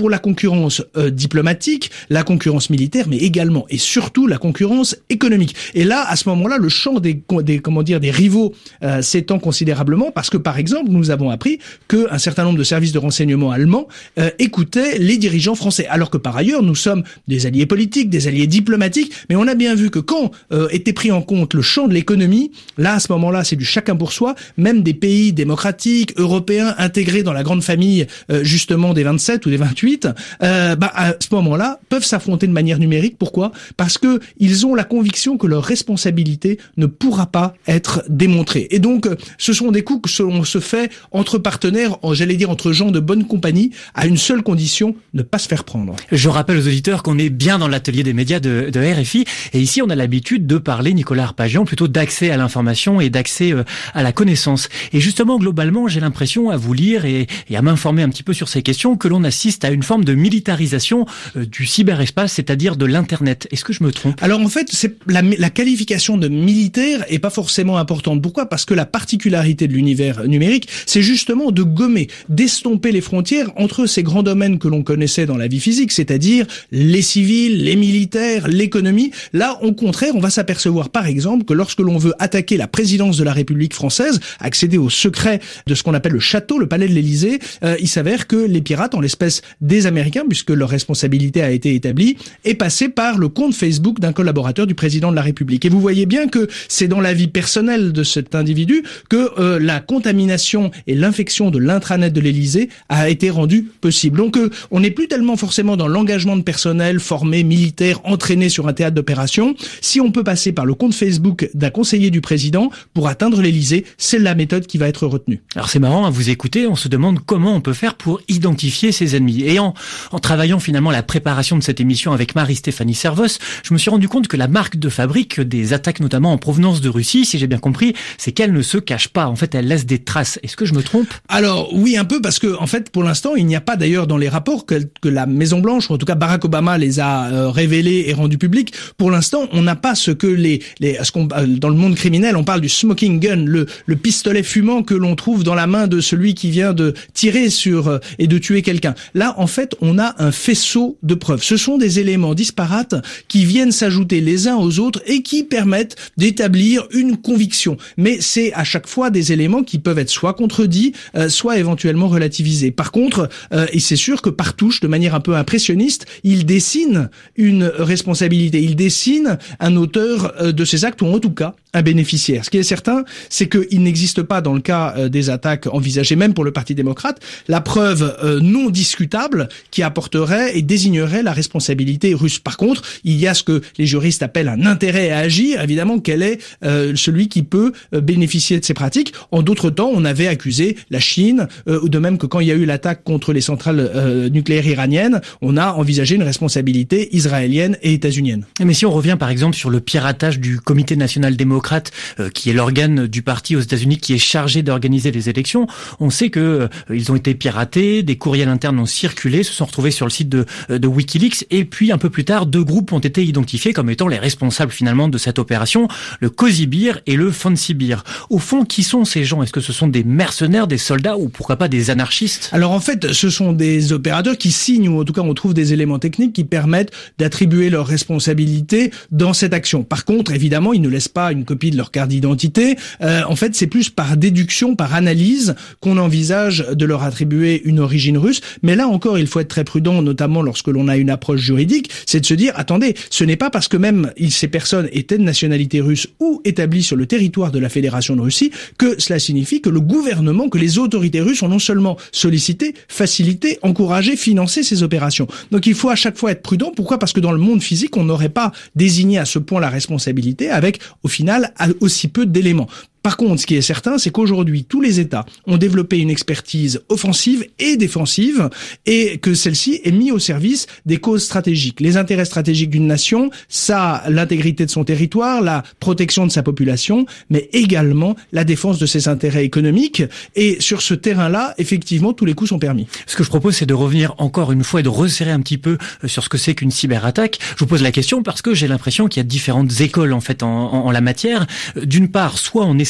pour la concurrence euh, diplomatique, la concurrence militaire, mais également et surtout la concurrence économique. Et là, à ce moment-là, le champ des, des comment dire des rivaux euh, s'étend considérablement parce que, par exemple, nous avons appris qu'un certain nombre de services de renseignement allemands euh, écoutaient les dirigeants français, alors que par ailleurs, nous sommes des alliés politiques, des alliés diplomatiques, mais on a bien vu que quand euh, était pris en compte le champ de l'économie, là, à ce moment-là, c'est du chacun pour soi, même des pays démocratiques, européens, intégrés dans la grande famille, euh, justement, des vingt-sept ou des vingt-huit, euh, bah, à ce moment-là, peuvent s'affronter de manière numérique. Pourquoi ? Parce que ils ont la conviction que leur responsabilité ne pourra pas être démontrée. Et donc, ce sont des coups que l'on se fait entre partenaires, j'allais dire entre gens de bonne compagnie, à une seule condition, ne pas se faire prendre. Je rappelle aux auditeurs qu'on est bien dans l'atelier des médias de, de R F I, et ici on a l'habitude de parler, Nicolas Arpagian, plutôt d'accès à l'information et d'accès euh, à la connaissance. Et justement, globalement, j'ai l'impression, à vous lire et, et à m'informer un petit peu sur ces questions, que l'on assiste à une forme de militarisation euh, du cyberespace, c'est-à-dire de l'Internet. Est-ce que je me trompe ? Alors en fait, c'est la, la qualification de militaire est pas forcément importante. Pourquoi ? Parce que la particularité de l'univers numérique, c'est justement de gommer, d'estomper les frontières entre ces grands domaines que l'on connaissait dans la vie physique, c'est-à-dire les civils, les militaires, l'économie. Là, au contraire, on va s'apercevoir par exemple que lorsque l'on veut attaquer la présidence de la République française, accéder au secret de ce qu'on appelle le château, le palais de l'Élysée, euh, il s'avère que les pirates, en l'espèce des Américains, puisque leur responsabilité a été établie, est passé par le compte Facebook d'un collaborateur du président de la République. Et vous voyez bien que c'est dans la vie personnelle de cet individu que euh, la contamination et l'infection de l'intranet de l'Élysée a été rendue possible. Donc euh, on n'est plus tellement forcément dans l'engagement de personnel formé, militaire, entraîné sur un théâtre d'opération. Si on peut passer par le compte Facebook d'un conseiller du président pour atteindre l'Élysée, c'est la méthode qui va être retenue. Alors c'est marrant, à vous écouter, on se demande comment on peut faire pour identifier ses ennemis. Et en, en travaillant finalement la préparation de cette émission avec Marie-Stéphanie Servos, je me suis rendu compte que la marque de fabrique des attaques, notamment en provenance de Russie, si j'ai bien compris, c'est qu'elle ne se cache pas. En fait, elle laisse des traces. Est-ce que je me trompe ? Alors oui, un peu, parce que en fait, pour l'instant, il n'y a pas d'ailleurs dans les rapports que, que la Maison-Blanche, ou en tout cas Barack Obama les a euh, révélés et rendus publics. Pour l'instant, on n'a pas ce que les, les ce qu'on, dans le monde criminel, on parle du smoking gun, le, le pistolet fumant que l'on trouve dans la main de celui qui vient de tirer sur euh, et de tuer quelqu'un. Là, en fait, on a un faisceau de preuves. Ce sont des éléments disparates qui viennent s'ajouter les uns aux autres et qui permettent d'établir une conviction. Mais c'est à chaque fois des éléments qui peuvent être soit contredits, euh, soit éventuellement relativisés. Par contre, euh, et c'est sûr que par touche, de manière un peu impressionniste, il dessine une responsabilité, il dessine un auteur euh, de ces actes, ou en tout cas un bénéficiaire. Ce qui est certain, c'est qu'il n'existe pas, dans le cas euh, des attaques envisagées même pour le Parti démocrate, la preuve euh, non discutable qui apporterait et désignerait la responsabilité russe. Par contre, il y a ce que les juristes appellent un intérêt à agir. Évidemment, quel est euh, celui qui peut euh, bénéficier de ces pratiques ? En d'autres temps, on avait accusé la Chine, euh, ou de même que quand il y a eu l'attaque contre les centrales euh, nucléaires iraniennes, on a envisagé une responsabilité israélienne et états-unienne. Mais si on revient par exemple sur le piratage du Comité national démocrate, euh, qui est l'organe du parti aux États-Unis qui est chargé d'organiser les élections, on sait que euh, ils ont été piratés, des courriels internes ont circulé, se sont retrouvés sur le site de, de WikiLeaks, et puis un peu plus tard, deux groupes ont été identifiés comme étant les responsables finalement de cette opération, le Cozy Bear et le Fancy Bear. Au fond, qui sont ces gens ? Est-ce que ce sont des mercenaires, des soldats, ou pourquoi pas des anarchistes ? Alors en fait, ce sont des opérateurs qui signent, ou en tout cas on trouve des éléments techniques qui permettent d'attribuer leur responsabilité dans cette action. Par contre, évidemment, ils ne laissent pas une copie de leur carte d'identité. Euh, en fait, c'est plus par déduction, par analyse, qu'on envisage de leur attribuer une origine russe. Mais là encore, il faut être très prudent, notamment lorsque l'on a une approche juridique, c'est de se dire, attendez, ce n'est pas parce que même ces personnes étaient de nationalité russe ou établies sur le territoire de la Fédération de Russie que cela signifie que le gouvernement, que les autorités russes ont non seulement sollicité, facilité, encouragé, financé ces opérations. Donc il faut à chaque fois être prudent. Pourquoi ? Parce que dans le monde physique, on n'aurait pas désigné à ce point la responsabilité avec, au final, aussi peu d'éléments. Par contre, ce qui est certain, c'est qu'aujourd'hui, tous les États ont développé une expertise offensive et défensive, et que celle-ci est mise au service des causes stratégiques. Les intérêts stratégiques d'une nation, ça, l'intégrité de son territoire, la protection de sa population, mais également la défense de ses intérêts économiques. Et sur ce terrain-là, effectivement, tous les coups sont permis. Ce que je propose, c'est de revenir encore une fois et de resserrer un petit peu sur ce que c'est qu'une cyberattaque. Je vous pose la question parce que j'ai l'impression qu'il y a différentes écoles, en fait, en, en, en la matière. D'une part, soit on essaie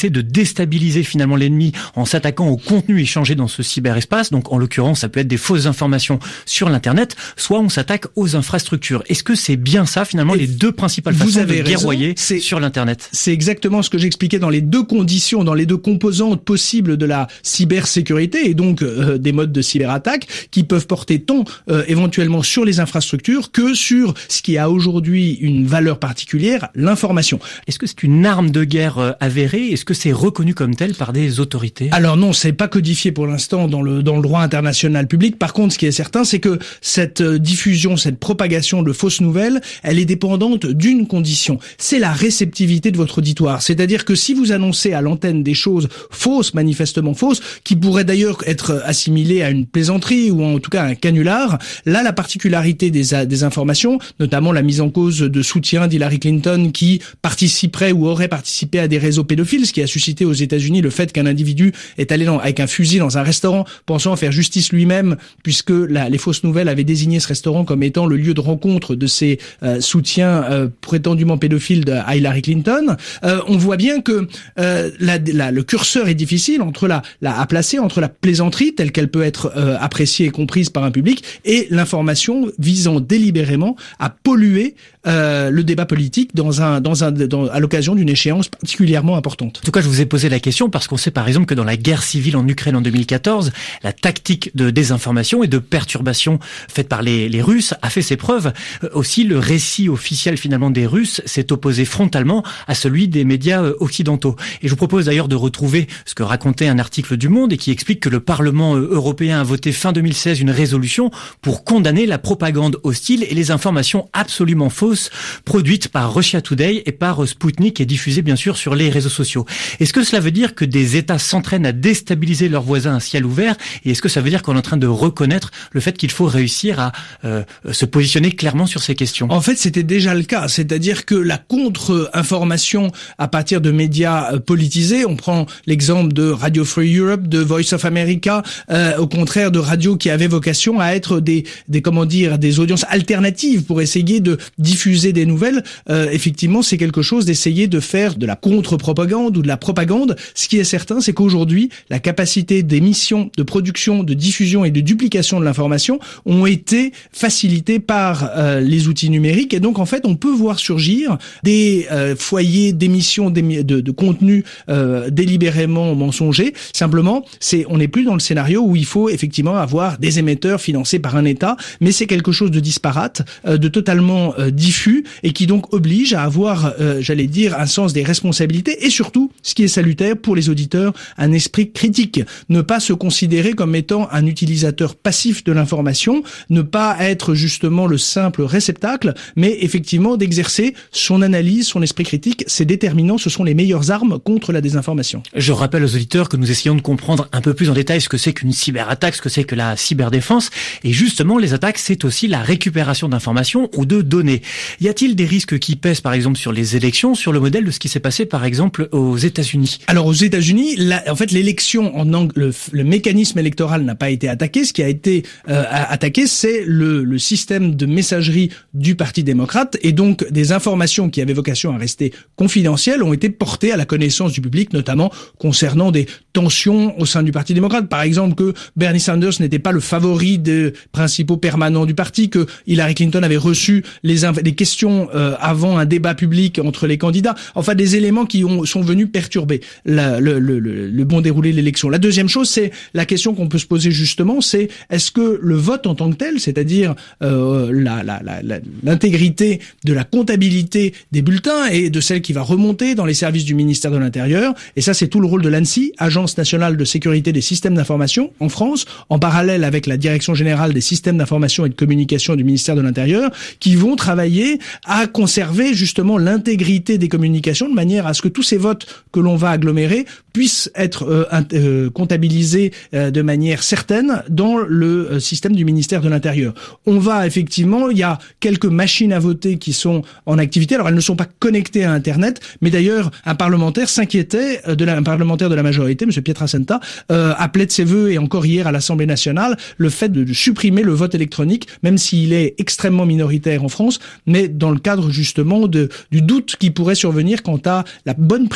essaie de déstabiliser finalement l'ennemi en s'attaquant au contenu échangé dans ce cyberespace. Donc en l'occurrence, ça peut être des fausses informations sur l'internet, soit on s'attaque aux infrastructures. Est-ce que c'est bien ça finalement, et les deux principales façons de guerroyer sur l'internet? C'est exactement ce que j'expliquais dans les deux conditions, dans les deux composantes possibles de la cybersécurité, et donc euh, des modes de cyberattaque qui peuvent porter tant euh, éventuellement sur les infrastructures que sur ce qui a aujourd'hui une valeur particulière, l'information. Est-ce que c'est une arme de guerre euh, avérée? Est-ce que c'est reconnu comme tel par des autorités? Alors non, c'est pas codifié pour l'instant dans le dans le droit international public. Par contre, ce qui est certain, c'est que cette euh, diffusion, cette propagation de fausses nouvelles, elle est dépendante d'une condition, c'est la réceptivité de votre auditoire. C'est-à-dire que si vous annoncez à l'antenne des choses fausses, manifestement fausses, qui pourraient d'ailleurs être assimilées à une plaisanterie ou en tout cas à un canular, là la particularité des, des informations, notamment la mise en cause de soutien d'Hillary Clinton qui participerait ou aurait participé à des réseaux pédophiles, ce qui a suscité aux États-Unis le fait qu'un individu est allé dans, avec un fusil dans un restaurant pensant faire justice lui-même, puisque la, les fausses nouvelles avaient désigné ce restaurant comme étant le lieu de rencontre de ces euh, soutiens euh, prétendument pédophiles de Hillary Clinton. Euh, on voit bien que euh, la, la, le curseur est difficile entre la, la à placer entre la plaisanterie telle qu'elle peut être euh, appréciée et comprise par un public et l'information visant délibérément à polluer euh, le débat politique dans un dans un dans, à l'occasion d'une échéance particulièrement importante. En tout cas, je vous ai posé la question parce qu'on sait par exemple que dans la guerre civile en Ukraine en deux mille quatorze, la tactique de désinformation et de perturbation faite par les, les Russes a fait ses preuves. Euh, aussi, le récit officiel finalement des Russes s'est opposé frontalement à celui des médias euh, occidentaux. Et je vous propose d'ailleurs de retrouver ce que racontait un article du Monde et qui explique que le Parlement euh, européen a voté fin deux mille seize une résolution pour condamner la propagande hostile et les informations absolument fausses produites par Russia Today et par Sputnik et diffusées bien sûr sur les réseaux sociaux. Est-ce que cela veut dire que des États s'entraînent à déstabiliser leurs voisins à ciel ouvert? Et est-ce que ça veut dire qu'on est en train de reconnaître le fait qu'il faut réussir à euh, se positionner clairement sur ces questions? En fait, c'était déjà le cas. C'est-à-dire que la contre-information à partir de médias politisés, on prend l'exemple de Radio Free Europe, de Voice of America, euh, au contraire de radios qui avaient vocation à être des, des comment dire, des audiences alternatives pour essayer de diffuser des nouvelles. Euh, effectivement, c'est quelque chose d'essayer de faire de la contre-propagande ou de la propagande. Ce qui est certain, c'est qu'aujourd'hui, la capacité d'émission, de production, de diffusion et de duplication de l'information ont été facilitées par euh, les outils numériques. Et donc, en fait, on peut voir surgir des euh, foyers d'émissions de, de contenu euh, délibérément mensongers. Simplement, c'est on n'est plus dans le scénario où il faut effectivement avoir des émetteurs financés par un État, mais c'est quelque chose de disparate, euh, de totalement euh, diffus et qui donc oblige à avoir, euh, j'allais dire, un sens des responsabilités et surtout, ce qui est salutaire pour les auditeurs, un esprit critique. Ne pas se considérer comme étant un utilisateur passif de l'information, ne pas être justement le simple réceptacle, mais effectivement d'exercer son analyse, son esprit critique. C'est déterminant, ce sont les meilleures armes contre la désinformation. Je rappelle aux auditeurs que nous essayons de comprendre un peu plus en détail ce que c'est qu'une cyberattaque, ce que c'est que la cyberdéfense. Et justement, les attaques, c'est aussi la récupération d'informations ou de données. Y a-t-il des risques qui pèsent, par exemple, sur les élections, sur le modèle de ce qui s'est passé, par exemple, aux États-Unis? Alors, aux États-Unis, la, en fait, l'élection, en ang- le, le mécanisme électoral n'a pas été attaqué. Ce qui a été euh, attaqué, c'est le, le système de messagerie du Parti démocrate. Et donc, des informations qui avaient vocation à rester confidentielles ont été portées à la connaissance du public, notamment concernant des tensions au sein du Parti démocrate. Par exemple, que Bernie Sanders n'était pas le favori des principaux permanents du parti, que Hillary Clinton avait reçu les, inv- les questions euh, avant un débat public entre les candidats. Enfin, des éléments qui ont, sont venus perturber la, le, le, le, le bon déroulé de l'élection. La deuxième chose, c'est la question qu'on peut se poser justement, c'est est-ce que le vote en tant que tel, c'est-à-dire euh, la, la, la, la, l'intégrité de la comptabilité des bulletins et de celle qui va remonter dans les services du ministère de l'Intérieur, et ça c'est tout le rôle de l'ANSSI, Agence nationale de sécurité des systèmes d'information en France, en parallèle avec la Direction générale des systèmes d'information et de communication du ministère de l'Intérieur, qui vont travailler à conserver justement l'intégrité des communications de manière à ce que tous ces votes que l'on va agglomérer puissent être euh, euh, comptabilisés euh, de manière certaine dans le euh, système du ministère de l'Intérieur. On va effectivement, il y a quelques machines à voter qui sont en activité. Alors elles ne sont pas connectées à Internet, mais d'ailleurs un parlementaire s'inquiétait de la, un parlementaire de la majorité, M. Pietrasanta, euh, appelait de ses vœux et encore hier à l'Assemblée nationale le fait de, de supprimer le vote électronique, même s'il est extrêmement minoritaire en France, mais dans le cadre justement de, du doute qui pourrait survenir quant à la bonne prise en compte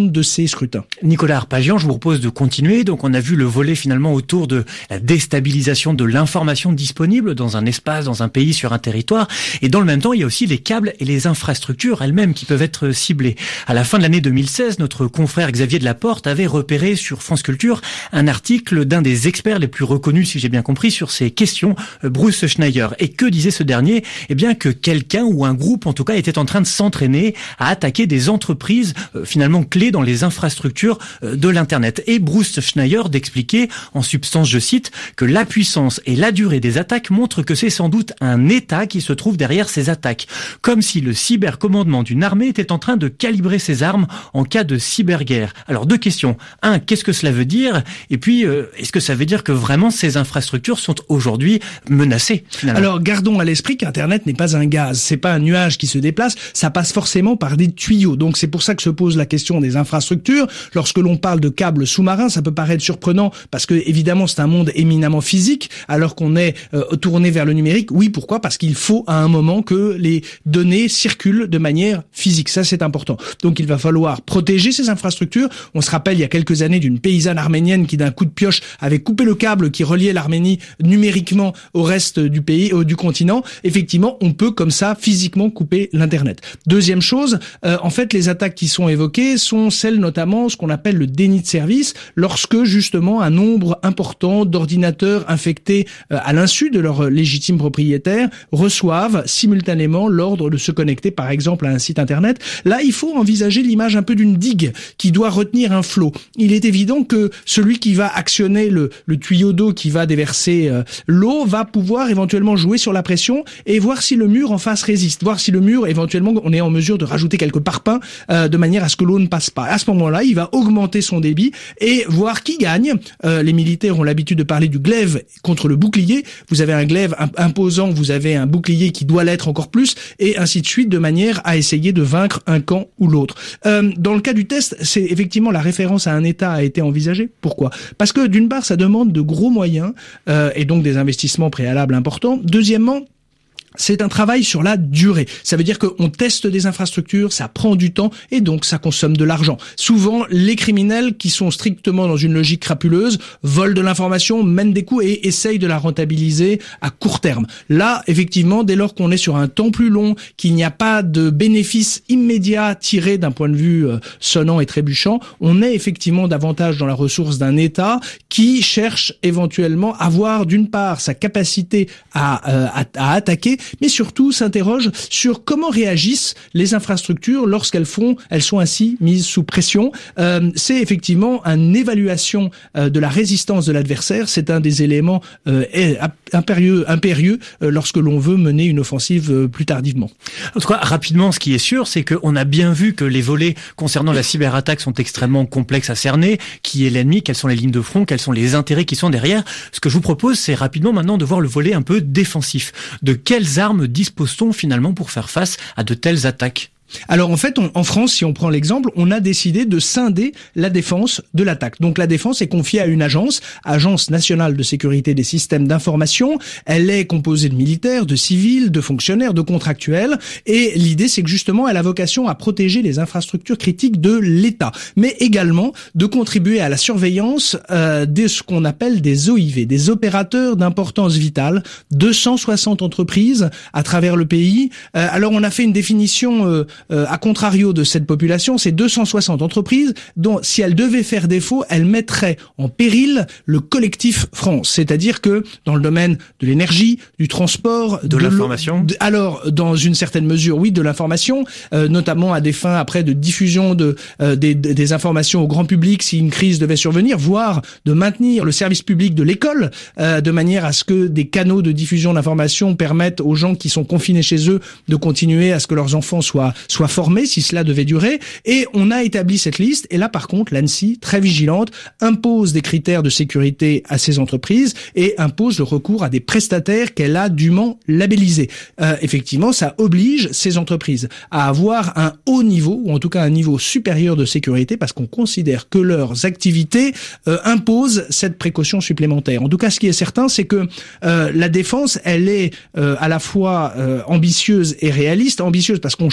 compte de ces scrutins. Nicolas Arpagian, je vous propose de continuer. Donc on a vu le volet finalement autour de la déstabilisation de l'information disponible dans un espace, dans un pays, sur un territoire. Et dans le même temps, il y a aussi les câbles et les infrastructures elles-mêmes qui peuvent être ciblées. À la fin de l'année deux mille seize, notre confrère Xavier Delaporte avait repéré sur France Culture un article d'un des experts les plus reconnus, si j'ai bien compris, sur ces questions, Bruce Schneier. Et que disait ce dernier ? Eh bien que quelqu'un ou un groupe, en tout cas, était en train de s'entraîner à attaquer des entreprises euh, finalement clés dans les infrastructures euh, de l'Internet. Et Bruce Schneier d'expliquer, en substance, je cite, que la puissance et la durée des attaques montrent que c'est sans doute un État qui se trouve derrière ces attaques. Comme si le cybercommandement d'une armée était en train de calibrer ses armes en cas de cyberguerre. Alors deux questions. Un, qu'est-ce que cela veut dire ? Et puis, euh, est-ce que ça veut dire que vraiment ces infrastructures sont aujourd'hui menacées finalement ? Alors gardons à l'esprit qu'Internet n'est pas un gaz, c'est pas un nuage qui se déplace, ça passe forcément par des tuyaux. Donc c'est pour ça que se pose la question des infrastructures. Lorsque l'on parle de câbles sous-marins, ça peut paraître surprenant parce que évidemment c'est un monde éminemment physique alors qu'on est euh, tourné vers le numérique. Oui, pourquoi ? Parce qu'il faut à un moment que les données circulent de manière physique. Ça c'est important. Donc il va falloir protéger ces infrastructures. On se rappelle il y a quelques années d'une paysanne arménienne qui d'un coup de pioche avait coupé le câble qui reliait l'Arménie numériquement au reste du pays, euh, du continent. Effectivement, on peut comme ça physiquement couper l'Internet. Deuxième chose, euh, en fait, les attaques qui sont évoquées sont celles notamment ce qu'on appelle le déni de service, lorsque justement un nombre important d'ordinateurs infectés euh, à l'insu de leurs légitimes propriétaires reçoivent simultanément l'ordre de se connecter par exemple à un site Internet. Là, il faut envisager l'image un peu d'une digue qui doit retenir un flot. Il est évident que celui qui va actionner le, le tuyau d'eau qui va déverser euh, l'eau va pouvoir éventuellement jouer sur la pression et voir si le mur en face résiste, voir si le mur, éventuellement, on est en mesure de rajouter quelques parpaings euh, de manière à ce que l'eau ne passe pas. À ce moment-là, il va augmenter son débit et voir qui gagne. Euh, les militaires ont l'habitude de parler du glaive contre le bouclier. Vous avez un glaive imposant, vous avez un bouclier qui doit l'être encore plus, et ainsi de suite, de manière à essayer de vaincre un camp ou l'autre. Euh, dans le cas du test, c'est effectivement la référence à un État a été envisagée. Pourquoi ? Parce que d'une part, ça demande de gros moyens euh, et donc des investissements préalables importants. Deuxièmement, c'est un travail sur la durée. Ça veut dire qu'on teste des infrastructures, ça prend du temps et donc ça consomme de l'argent. Souvent, les criminels qui sont strictement dans une logique crapuleuse volent de l'information, mènent des coups et essayent de la rentabiliser à court terme. Là, effectivement, dès lors qu'on est sur un temps plus long, qu'il n'y a pas de bénéfice immédiat tiré d'un point de vue euh, sonnant et trébuchant, on est effectivement davantage dans la ressource d'un État qui cherche éventuellement à avoir d'une part sa capacité à, euh, à, à attaquer, mais surtout s'interroge sur comment réagissent les infrastructures lorsqu'elles font, elles sont ainsi mises sous pression. Euh, c'est effectivement une évaluation euh, de la résistance de l'adversaire. C'est un des éléments euh, impérieux, impérieux euh, lorsque l'on veut mener une offensive euh, plus tardivement. En tout cas, rapidement, ce qui est sûr, c'est qu'on a bien vu que les volets concernant la cyberattaque sont extrêmement complexes à cerner. Qui est l'ennemi ? Quelles sont les lignes de front ? Quels sont les intérêts qui sont derrière ? Ce que je vous propose, c'est rapidement maintenant de voir le volet un peu défensif. De quelles armes dispose-t-on finalement pour faire face à de telles attaques ? Alors en fait, on, en France, si on prend l'exemple, on a décidé de scinder la défense de l'attaque. Donc la défense est confiée à une agence, Agence nationale de sécurité des systèmes d'information. Elle est composée de militaires, de civils, de fonctionnaires, de contractuels. Et l'idée, c'est que justement, elle a vocation à protéger les infrastructures critiques de l'État, mais également de contribuer à la surveillance euh, de ce qu'on appelle des O I V, des opérateurs d'importance vitale, deux cent soixante entreprises à travers le pays. Euh, alors on a fait une définition euh, Euh, à contrario de cette population, c'est deux cent soixante entreprises dont, si elles devaient faire défaut, elles mettraient en péril le collectif France. C'est-à-dire que dans le domaine de l'énergie, du transport, de, de l'information. De, alors, dans une certaine mesure, oui, de l'information, euh, notamment à des fins après de diffusion de euh, des, des informations au grand public si une crise devait survenir, voire de maintenir le service public de l'école euh, de manière à ce que des canaux de diffusion d'informations permettent aux gens qui sont confinés chez eux de continuer à ce que leurs enfants soient soit formés si cela devait durer. Et on a établi cette liste. Et là, par contre, l'ANSSI, très vigilante, impose des critères de sécurité à ces entreprises et impose le recours à des prestataires qu'elle a dûment labellisés. Euh, effectivement, ça oblige ces entreprises à avoir un haut niveau, ou en tout cas un niveau supérieur de sécurité, parce qu'on considère que leurs activités euh, imposent cette précaution supplémentaire. En tout cas, ce qui est certain, c'est que euh, la défense, elle est euh, à la fois euh, ambitieuse et réaliste. Ambitieuse parce qu'on cherche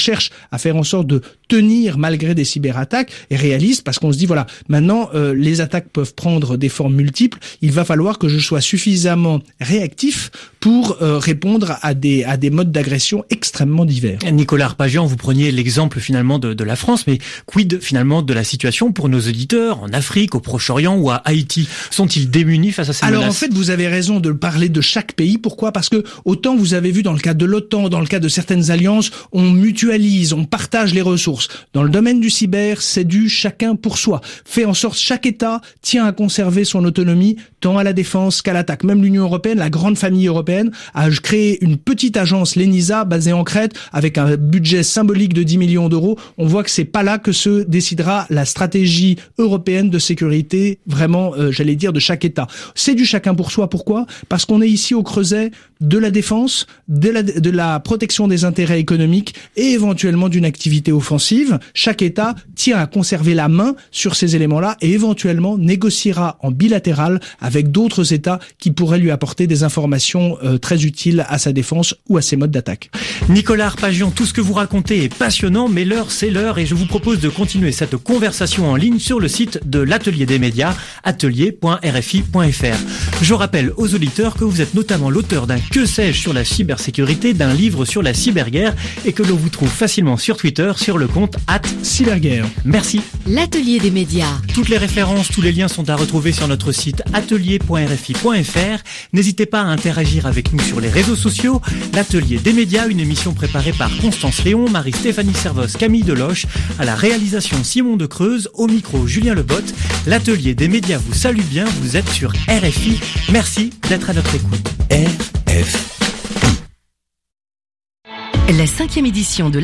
à faire en sorte de tenir malgré des cyberattaques est réaliste, parce qu'on se dit voilà, maintenant euh, les attaques peuvent prendre des formes multiples, il va falloir que je sois suffisamment réactif pour euh, répondre à des à des modes d'agression extrêmement divers. Nicolas Arpagian, vous preniez l'exemple finalement de, de la France, mais quid finalement de la situation pour nos auditeurs en Afrique, au Proche-Orient ou à Haïti? Sont-ils démunis face à ces Alors menaces? en fait, vous avez raison de parler de chaque pays. Pourquoi? Parce que autant vous avez vu dans le cadre de l'OTAN, dans le cadre de certaines alliances, on mutualise, on partage les ressources. Dans le domaine du cyber, c'est du chacun pour soi. Fait en sorte chaque État tient à conserver son autonomie, tant à la défense qu'à l'attaque. Même l'Union européenne, la grande famille européenne, a créé une petite agence, l'ENISA, basée en Crète, avec un budget symbolique de dix millions d'euros. On voit que c'est pas là que se décidera la stratégie européenne de sécurité, vraiment, euh, j'allais dire, de chaque État. C'est du chacun pour soi. Pourquoi? Parce qu'on est ici au creuset de la défense, de la, de la protection des intérêts économiques et éventuellement d'une activité offensive. Chaque État tient à conserver la main sur ces éléments-là et éventuellement négociera en bilatéral avec d'autres États qui pourraient lui apporter des informations euh, très utiles à sa défense ou à ses modes d'attaque. Nicolas Arpagian, tout ce que vous racontez est passionnant, mais l'heure c'est l'heure et je vous propose de continuer cette conversation en ligne sur le site de l'Atelier des médias, atelier point r f i point f r. Je rappelle aux auditeurs que vous êtes notamment l'auteur d'un Que sais-je sur la cybersécurité, d'un livre sur la cyberguerre et que l'on vous trouve facilement sur Twitter sur le compte arobase cyberguerre. Merci. L'Atelier des médias. Toutes les références, tous les liens sont à retrouver sur notre site atelier point r f i point f r. N'hésitez pas à interagir avec nous sur les réseaux sociaux. L'Atelier des médias, une émission préparée par Constance Léon, Marie-Stéphanie Servos, Camille Deloche, à la réalisation Simon de Creuse, au micro Julien Lebotte. L'Atelier des médias vous salue bien, vous êtes sur R F I. Merci d'être à notre écoute. R F I. La cinquième édition de